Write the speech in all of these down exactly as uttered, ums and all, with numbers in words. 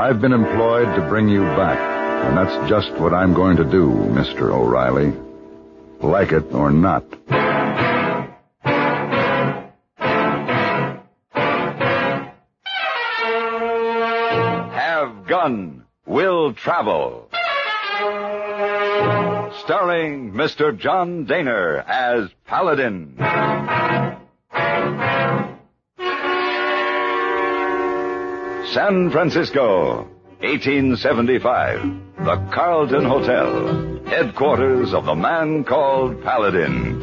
I've been employed to bring you back, and that's just what I'm going to do, Mister O'Reilly. Like it or not. Have Gun Will Travel. Starring Mister John Dehner as Paladin. San Francisco, eighteen seventy-five. The Carlton Hotel, headquarters of the man called Paladin.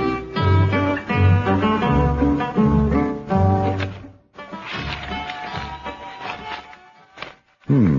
Hmm.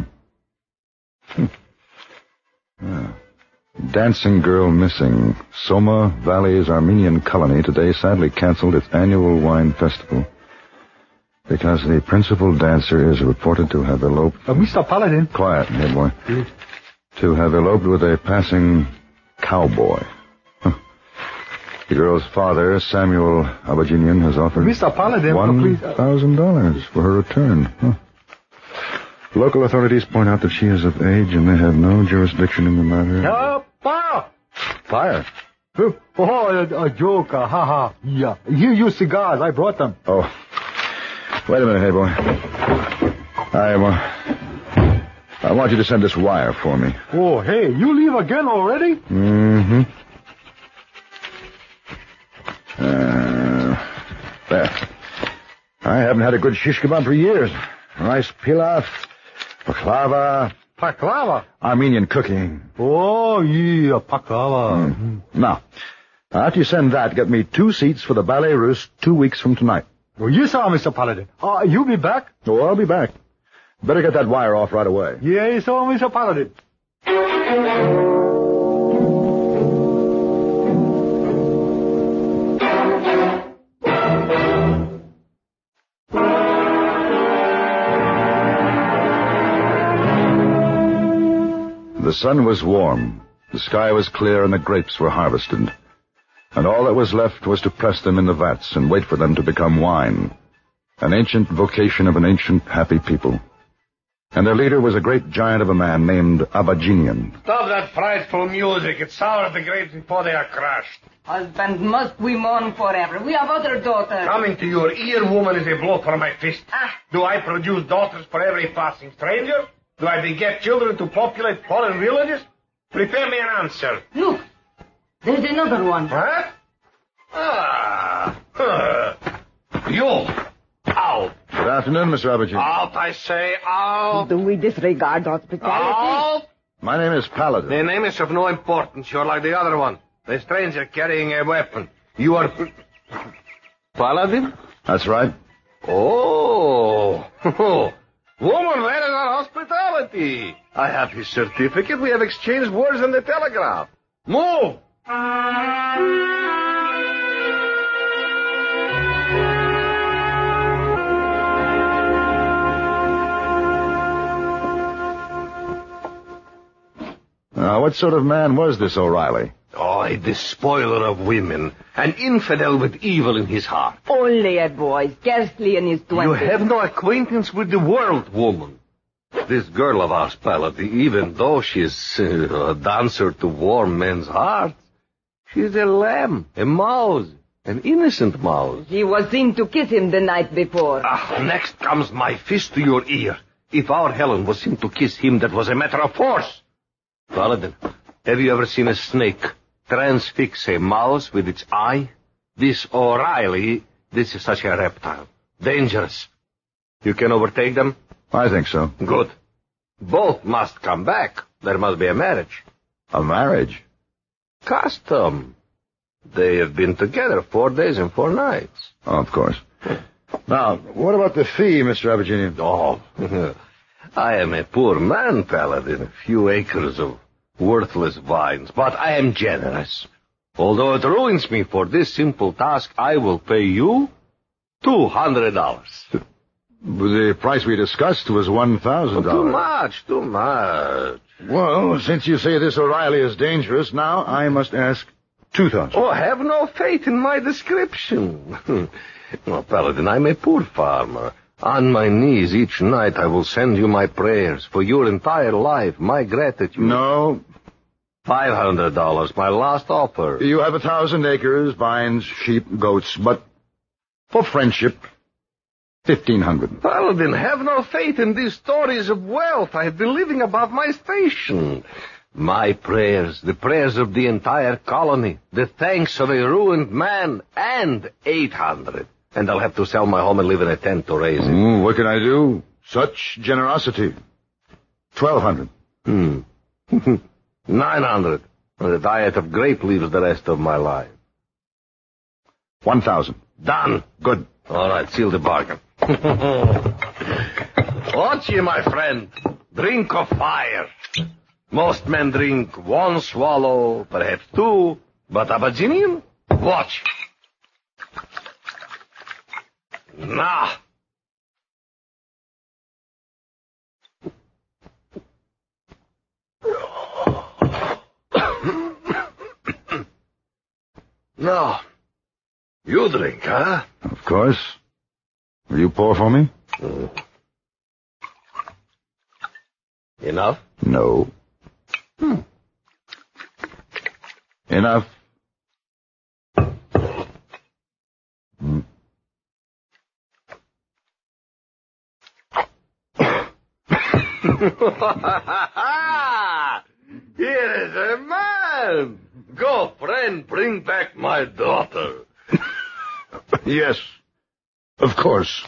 Ah. Dancing girl missing. Soma Valley's Armenian colony today sadly canceled its annual wine festival because the principal dancer is reported to have eloped... Uh, Mister Paladin. Quiet, hey boy. Yes. To have eloped with a passing cowboy. Huh. The girl's father, Samuel Abaginian, has offered... Mister Paladin, one thousand dollars for her return. Huh. Local authorities point out that she is of age and they have no jurisdiction in the matter. Uh, fire! Fire? Oh, a, a joke. Uh, ha ha. Yeah. Here, you cigars. I brought them. Oh. Wait a minute, hey boy. I, uh, I want you to send this wire for me. Oh, hey, you leave again already? Mm-hmm. Uh, there. I haven't had a good shish kebab for years. Rice pilaf, baklava. Baklava? Armenian cooking. Oh, yeah, baklava. Mm. Now, after you send that, get me two seats for the Ballet Russe two weeks from tonight. Oh, yes, sir, Mister Paladin. Uh, you be back? Oh, I'll be back. Better get that wire off right away. Yes, sir, Mister Paladin. The sun was warm, the sky was clear, and the grapes were harvested. And all that was left was to press them in the vats and wait for them to become wine. An ancient vocation of an ancient, happy people. And their leader was a great giant of a man named Abaginian. Stop that frightful music. It soured the grapes before they are crushed. Husband, must we mourn forever? We have other daughters. Coming to your ear, woman, is a blow for my fist. Ah. Do I produce daughters for every passing stranger? Do I beget children to populate foreign villages? Prepare me an answer. Look, there's another one. Huh? Ah. Uh. You. Out. Good afternoon, Mister Abaginian. Out, I say, out. Do we disregard hospitality? Out. My name is Paladin. The name is of no importance. You're like the other one. The stranger carrying a weapon. You are... Paladin? That's right. Oh. Woman, where is our hospitality? I have his certificate. We have exchanged words on the telegraph. Move! Now, what sort of man was this O'Reilly? Oh, a despoiler of women. An infidel with evil in his heart. Only a boy, scarcely in his twenties. You have no acquaintance with the world, woman. This girl of ours, Paladin, even though she's uh, a dancer to warm men's hearts, she's a lamb, a mouse, an innocent mouse. He was seen to kiss him the night before. Ah, next comes my fist to your ear. If our Helen was seen to kiss him, that was a matter of force. Paladin, have you ever seen a snake transfix a mouse with its eye? This O'Reilly, this is such a reptile. Dangerous. You can overtake them? I think so. Good. Both must come back. There must be a marriage. A marriage? Custom. They have been together four days and four nights. Oh, of course. Now, what about the fee, Mister Abaginian? Oh, I am a poor man, Paladin. A few acres of worthless vines. But I am generous. Although it ruins me for this simple task, I will pay you two hundred dollars. The price we discussed was one thousand dollars. Too much, too much. Well, since you say this O'Reilly is dangerous, now I must ask two thousand dollars. Oh, have no faith in my description. Well, Paladin, I'm a poor farmer. On my knees each night I will send you my prayers for your entire life, my gratitude. No. Five hundred dollars, my last offer. You have a thousand acres, vines, sheep, goats, but for friendship, fifteen hundred. Paladin, have no faith in these stories of wealth. I have been living above my station. My prayers, the prayers of the entire colony, the thanks of a ruined man, and eight hundred. And I'll have to sell my home and live in a tent to raise it. Mm, what can I do? Such generosity. Twelve hundred. Hmm. Nine hundred. The diet of grape leaves the rest of my life. One thousand. Done. Good. All right, seal the bargain. Watch ye, my friend. Drink of fire. Most men drink one swallow, perhaps two, but Abaginian? Watch. Nah. No. You drink, huh? Of course. Will you pour for me? Mm. Enough? No. Hmm. Enough. Hmm. Here is a man. Go, friend, bring back my daughter. Yes, of course.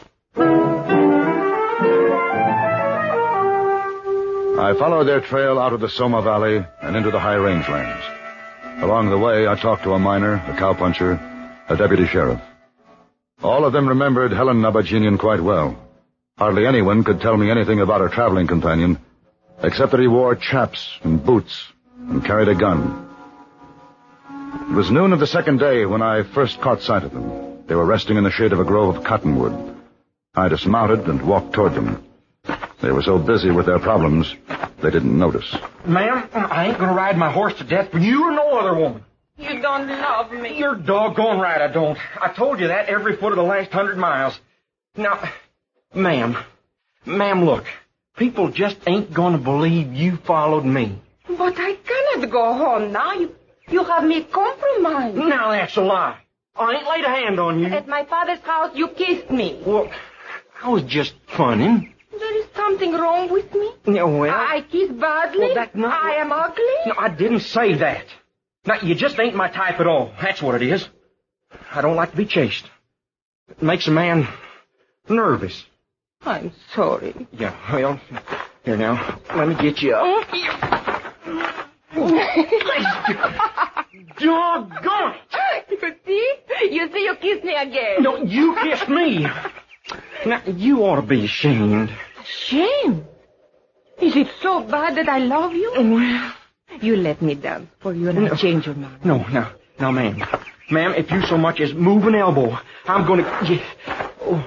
I followed their trail out of the Soma Valley and into the high rangelands. Along the way, I talked to a miner, a cowpuncher, a deputy sheriff. All of them remembered Helen Abaginian quite well. Hardly anyone could tell me anything about her traveling companion, except that he wore chaps and boots and carried a gun. It was noon of the second day when I first caught sight of them. They were resting in the shade of a grove of cottonwood. I dismounted and walked toward them. They were so busy with their problems, they didn't notice. Ma'am, I ain't gonna ride my horse to death for you or no other woman. You don't love me. You're doggone right I don't. I told you that every foot of the last hundred miles. Now, ma'am, ma'am, look. People just ain't gonna believe you followed me. But I cannot go home now. You, you have me compromised. Now that's a lie. I ain't laid a hand on you. At my father's house, you kissed me. Well, I was just funning. There is something wrong with me? Yeah, well... I kiss badly? Well, that's not... I am ugly? No, I didn't say that. Now, you just ain't my type at all. That's what it is. I don't like to be chased. It makes a man nervous. I'm sorry. Yeah, well, here now, let me get you up. Doggone it! You see? You see, you kissed me again. No, you kissed me. Now, you ought to be ashamed. Shame? Is it so bad that I love you? Well... You let me dance for you and No. I'll change your mind. No, no, no, ma'am. Ma'am, if you so much as move an elbow, I'm going to... Oh.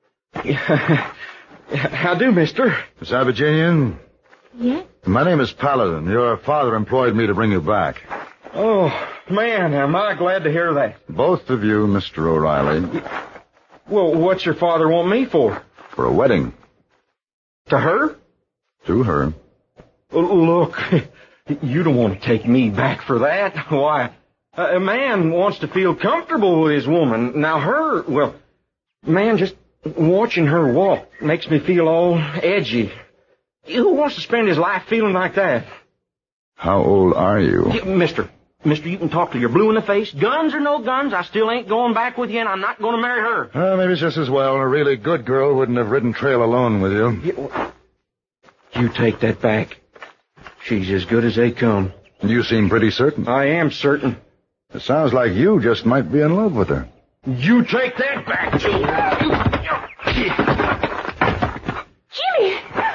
How do, mister? Miss Abaginian? Yes? My name is Paladin. Your father employed me to bring you back. Oh, man, am I glad to hear that. Both of you, Mister O'Reilly. Well, what's your father want me for? For a wedding. To her? To her. Look, you don't want to take me back for that. Why, a man wants to feel comfortable with his woman. Now her, well, man, just watching her walk makes me feel all edgy. Who wants to spend his life feeling like that? How old are you? Yeah, mister, mister, you can talk till you're blue in the face. Guns or no guns, I still ain't going back with you, and I'm not going to marry her. Well, maybe it's just as well. A really good girl wouldn't have ridden trail alone with you. Yeah, well, you take that back. She's as good as they come. You seem pretty certain. I am certain. It sounds like you just might be in love with her. You take that back, too. Jimmy!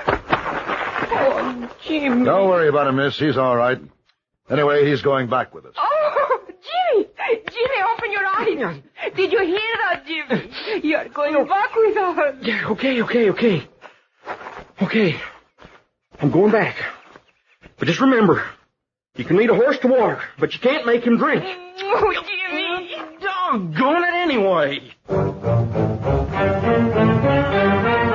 Oh, Jimmy. Don't worry about him, miss. He's all right. Anyway, he's going back with us. Oh, Jimmy! Jimmy, open your eyes. Did you hear that, Jimmy? You're going back with us. Yeah, okay, okay, okay. Okay. I'm going back. But just remember, you can lead a horse to water, but you can't make him drink. Oh, Jimmy! Doggone it anyway.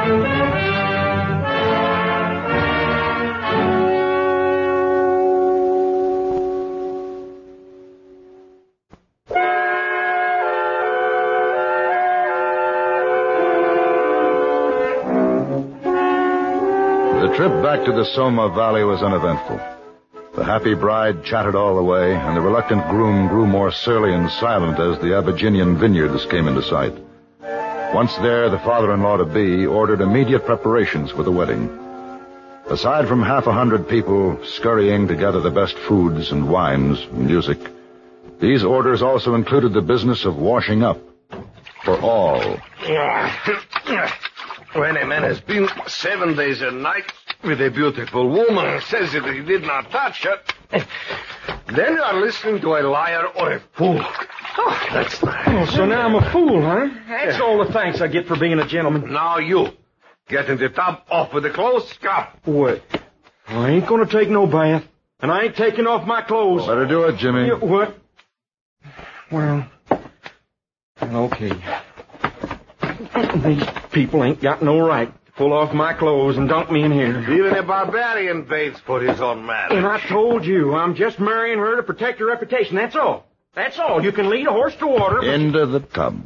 back to the Soma Valley was uneventful. The happy bride chatted all the way, and the reluctant groom grew more surly and silent as the Abyssinian vineyards came into sight. Once there, the father-in-law-to-be ordered immediate preparations for the wedding. Aside from half a hundred people scurrying to gather the best foods and wines and music, these orders also included the business of washing up for all. When a man has been seven days and nights with a beautiful woman and says that he did not touch her, then you are listening to a liar or a fool. Oh, that's nice. Oh, so now I'm a fool, huh? That's all the thanks I get for being a gentleman. Now you. Get in the tub, off with the clothes, come. What? I ain't gonna take no bath. And I ain't taking off my clothes. Better do it, Jimmy. You, what? Well, okay. These people ain't got no right to pull off my clothes and dunk me in here. Even a barbarian waits for his own marriage. And I told you, I'm just marrying her to protect her reputation. That's all. That's all. You can lead a horse to water. But... Into the tub.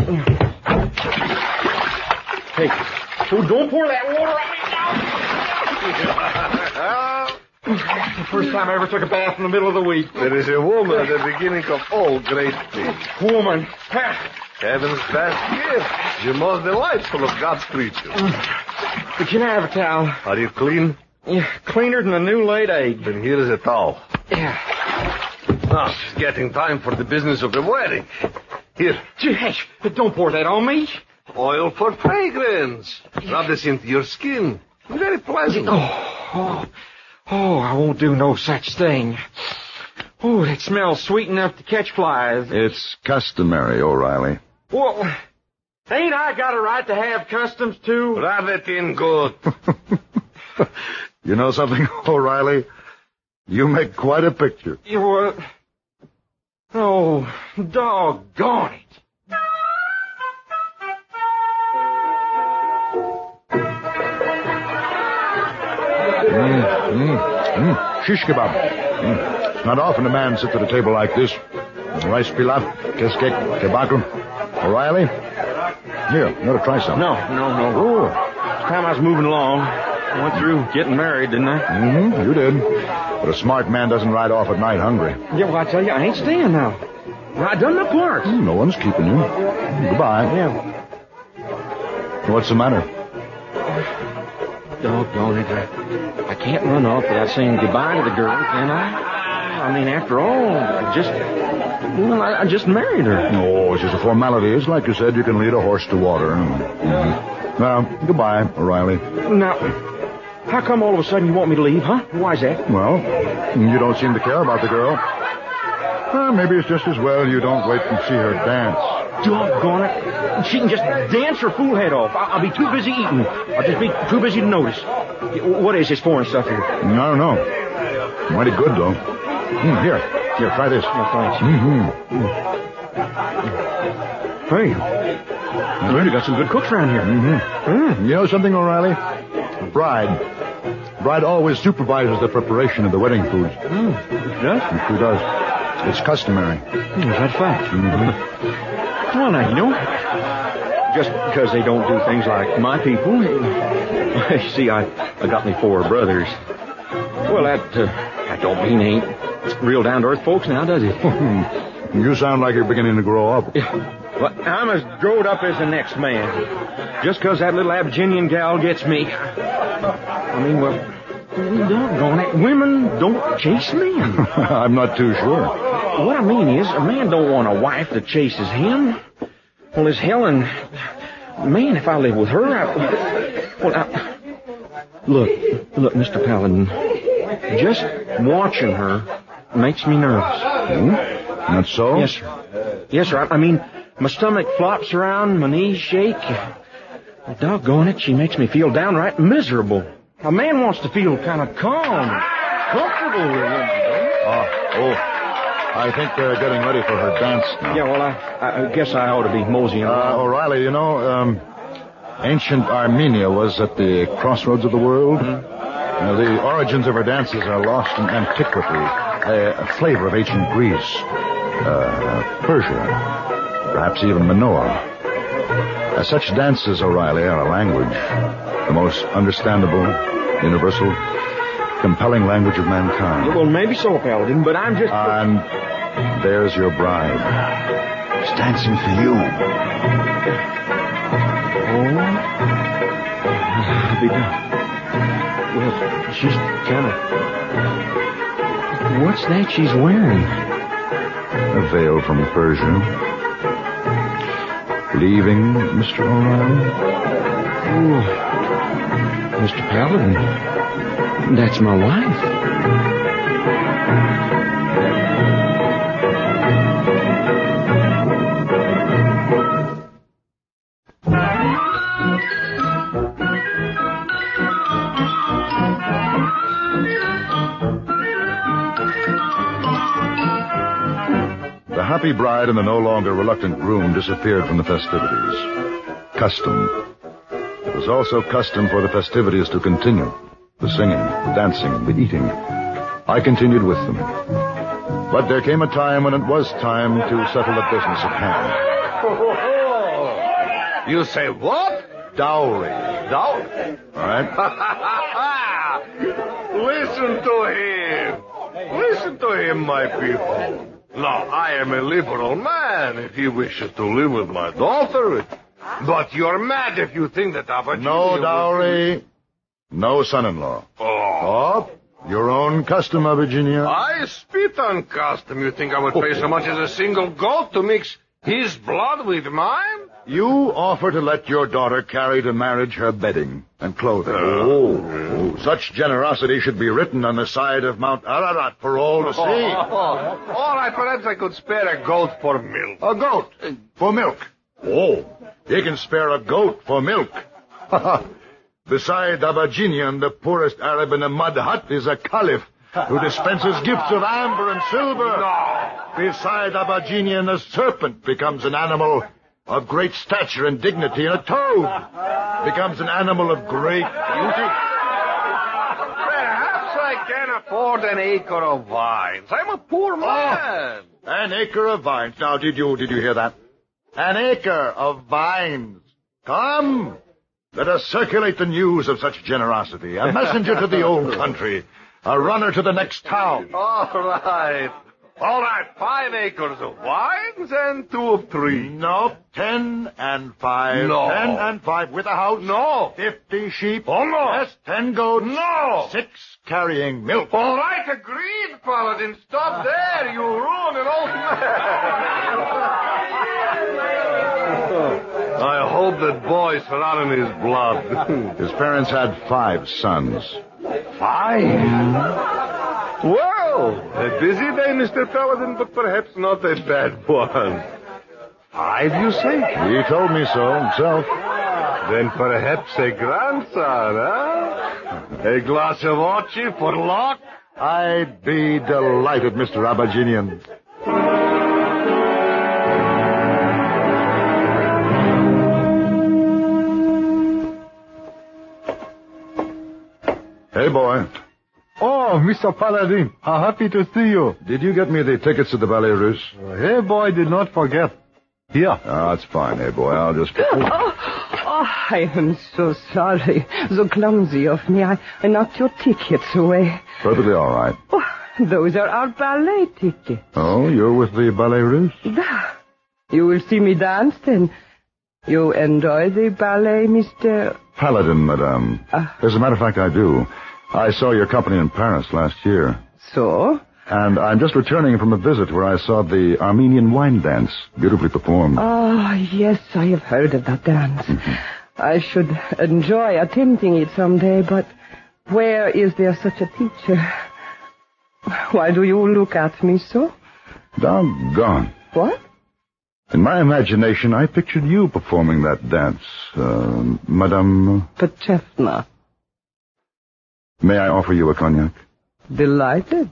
Hey, oh, don't pour that water on me now. It's the first time I ever took a bath in the middle of the week. There is a woman at the beginning of all great things. Woman. Heaven's best gift. The most delightful of God's creatures. But can I have a towel? Are you clean? Yeah, cleaner than a new laid egg. Then here is a towel. Yeah. Now, it's getting time for the business of the wedding. Here. Hey, don't pour that on me. Oil for fragrance. Rub this into your skin. Very pleasant. Oh, oh, oh, I won't do no such thing. Oh, it smells sweet enough to catch flies. It's customary, O'Reilly. Well, ain't I got a right to have customs, too? Rub it in good. You know something, O'Reilly? You make quite a picture. You what? Oh, doggone it. Mm, mm, mm. Shish kebab. Mm. Not often a man sits at a table like this. Rice pilaf, keskek, kebab. O'Reilly? Here, you ought to try some. No, no, no. Oh, it's time I was moving along. I went through getting married, didn't I? Mm-hmm, you did. But a smart man doesn't ride off at night hungry. Yeah, well, I tell you, I ain't staying now. I done my part. Mm, no one's keeping you. Goodbye. Yeah. What's the matter? Doggone it. I, I can't run off without saying goodbye to the girl, can I? I mean, after all, I just... Well, I, I just married her. No, it's just a formality. It's like you said, you can lead a horse to water. Mm-hmm. Well, goodbye, O'Reilly. Now, how come all of a sudden you want me to leave, huh? Why's that? Well, you don't seem to care about the girl. Well, maybe it's just as well you don't wait and see her dance. Doggone it. She can just dance her fool head off. I'll, I'll be too busy eating. I'll just be too busy to notice. What is this foreign stuff here? I don't know. Mighty good, though. Mm, here. Here, try this. No, thanks. Mm-hmm. Hey. You really got some good cooks around here. Mm-hmm. Mm. You know something, O'Reilly? The bride. Bride always supervises the preparation of the wedding foods. Mm. She does? She does. It's customary. Mm, is that fact? Mm-hmm. Well, now, you know, just because they don't do things like my people. You see, I, I got me four brothers. Well, that, uh, that don't mean they ain't real down-to-earth folks now, does it? You sound like you're beginning to grow up. Well, I'm as growed up as the next man. Just because that little Abyssinian gal gets me. I mean, well, doggone it, women don't chase men. I'm not too sure. What I mean is, a man don't want a wife that chases him. Well, as Helen... Man, if I live with her, I... Well, I... Look, look, Mister Paladin. Just watching her makes me nervous. Hmm? Not so? Yes, sir. Yes, sir. I, I mean, my stomach flops around, my knees shake. Doggone it, she makes me feel downright miserable. A man wants to feel kind of calm, comfortable with him. Oh, oh. I think they're getting ready for her dance now. Yeah, well, I, I guess I ought to be moseying Uh, O'Reilly, you know, um, ancient Armenia was at the crossroads of the world. Mm-hmm. You know, the origins of her dances are lost in antiquity, a, a flavor of ancient Greece, uh, Persia, perhaps even Minoa. Uh, such dances, O'Reilly, are a language, the most understandable, universal, compelling language of mankind. Well, maybe so, Paladin, but I'm just... And there's your bride. She's dancing for you. Oh? I'll be done. Well, she's kind of... What's that she's wearing? A veil from Persia. Leaving, Mister O'Reilly? Oh, Mister Paladin, that's my wife. The happy bride and the no longer reluctant groom disappeared from the festivities. Custom. It was also custom for the festivities to continue. The singing, the dancing, the eating. I continued with them. But there came a time when it was time to settle the business at hand. You say what? Dowry. Dowry? All right? Listen to him. Listen to him, my people. Now, I am a liberal man if he wishes to live with my daughter. But you're mad if you think that Abba... No dowry, no son-in-law. Oh. Oh, your own custom, Virginia. I spit on custom. You think I would pay so much as a single goat to mix his blood with mine? You offer to let your daughter carry to marriage her bedding and clothing. Oh. Such generosity should be written on the side of Mount Ararat for all to see. Oh. All right, perhaps I could spare a goat for milk. A goat for milk. Oh, you can spare a goat for milk. Beside Abaginian, the poorest Arab in a mud hut is a caliph who dispenses gifts of amber and silver. No. Beside Abaginian, a serpent becomes an animal of great stature and dignity, and a toad becomes an animal of great beauty. Perhaps I can afford an acre of vines. I'm a poor man. Oh, an acre of vines. Now, did you did you hear that? An acre of vines. Come, let us circulate the news of such generosity. A messenger to the old country, a runner to the next town. All right. All right, five acres of vines and two of trees. No, ten and five. No. Ten and five with a house. No. Fifty sheep. Oh, no. Yes, ten goats. No. Six carrying milk. All right, agreed, Paladin. Stop there. You ruin an old man. I hope that boy's running his blood. His parents had five sons. Five? Well, a busy day, Mister Paladin, but perhaps not a bad one. Five, you say? He told me so himself. Then perhaps a grandson, huh? A glass of ochi for luck? I'd be delighted, Mister Abaginian. Hey, boy. Oh, Mister Paladin, how happy to see you. Did you get me the tickets to the Ballet Russe? Hey, boy, did not forget. Here. Oh, that's fine, hey, boy. I'll just... Oh, oh, I am so sorry. So clumsy of me. I, I knocked your tickets away. Perfectly all right. Oh, those are our ballet tickets. Oh, you're with the Ballet Russe? Da. You will see me dance, then. You enjoy the ballet, Mister... Paladin, madame. Uh, As a matter of fact, I do. I saw your company in Paris last year. So? And I'm just returning from a visit where I saw the Armenian wine dance, beautifully performed. Oh, yes, I have heard of that dance. Mm-hmm. I should enjoy attempting it someday, but where is there such a teacher? Why do you look at me so? Doggone. What? In my imagination, I pictured you performing that dance, uh, Madame... Petchevna. May I offer you a cognac? Delighted.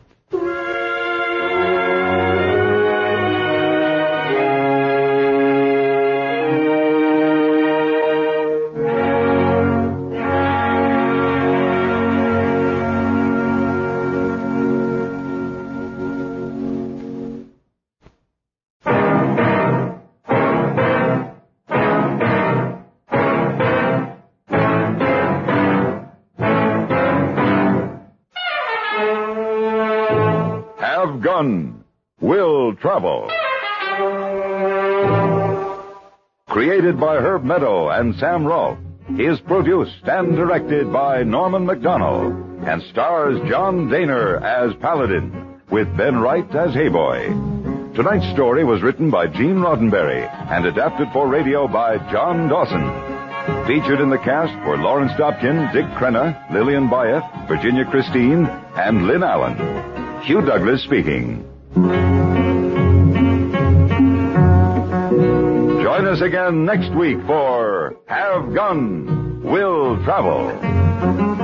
Have Gun, Will Travel. Created by Herb Meadow and Sam Rolfe, is produced and directed by Norman MacDonald, and stars John Daner as Paladin, with Ben Wright as Hayboy. Tonight's story was written by Gene Roddenberry and adapted for radio by John Dawson. Featured in the cast were Lawrence Dobkin, Dick Crenna, Lillian Bayeth, Virginia Christine, and Lynn Allen. Hugh Douglas speaking. Join us again next week for Have Gun, Will Travel.